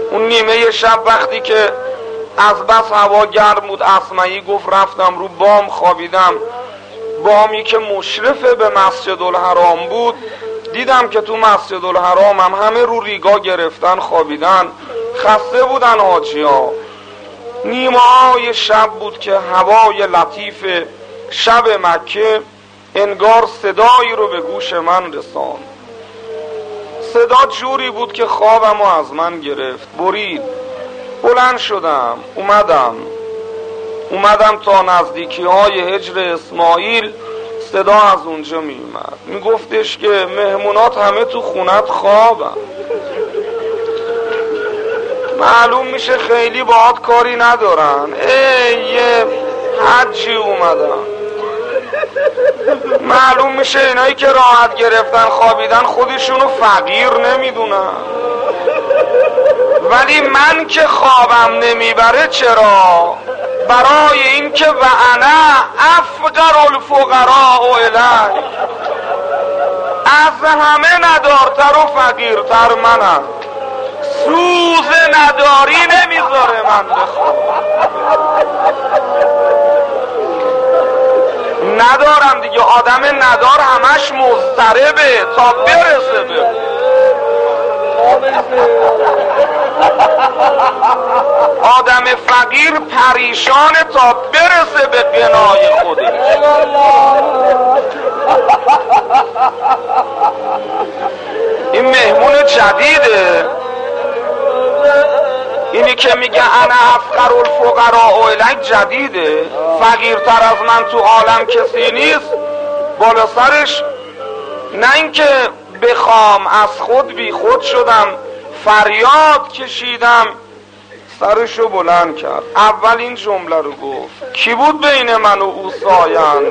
اون نیمه شب وقتی که از بس هوا گرم بود، اسمعی گفت رفتم رو بام خوابیدم. بامی که مشرف به مسجد الحرام بود، دیدم که تو مسجد الحرام هم همه رو ریگا گرفتن خوابیدن، خسته بودن حاجی‌ها. نیمه های شب بود که هوای لطیف شب مکه انگار صدایی رو به گوش من رساند. صدا جوری بود که خوابم رو از من گرفت، برید. بلند شدم، اومدم تا نزدیکی های هجر اسماعیل. صدا از اونجا می اومد، می گفتش که مهمونات همه تو خونت خوابن، معلوم میشه خیلی باهات کاری ندارن. یه حجی اومدن، معلوم میشه اینایی که راحت گرفتن خوابیدن خودشونو فقیر نمیدونن، ولی من که خوابم نمیبره چرا؟ برای این که و انا افقر الفقراء الیک، از همه ندارتر و فقیرتر منم. سوز نداری نمیذاره من بخوام، ندارم دیگه. آدم ندار همش مضطربه تا برسه به آدم فقیر پریشانه تا برسه به غنای خودش. این مهمون جدیده، اینی که میگه انا افقر الفقراء الیک جدیده. فقیرتر از من تو عالم کسی نیست. بالا سرش نه اینکه بخوام، از خود بی خود شدم، فریاد کشیدم، سرشو بلند کرد. اول این جمله رو گفت: کی بود بین من و او سایه‌اند؟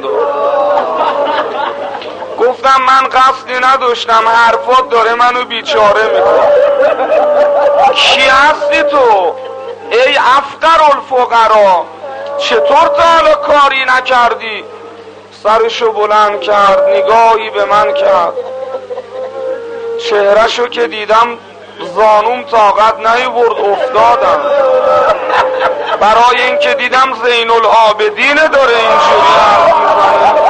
گفتم من قصدی نداشتم، حرفات داره منو بیچاره میکنه. کی هستی تو ای افقر الفقرا؟ چطور تا حالا کاری نکردی؟ سرشو بلند کرد، نگاهی به من کرد، چهرهشو که دیدم زانوم طاقت نیاورد، افتادم. برای اینکه دیدم زین العابدین داره اینجوری حرف میزنه.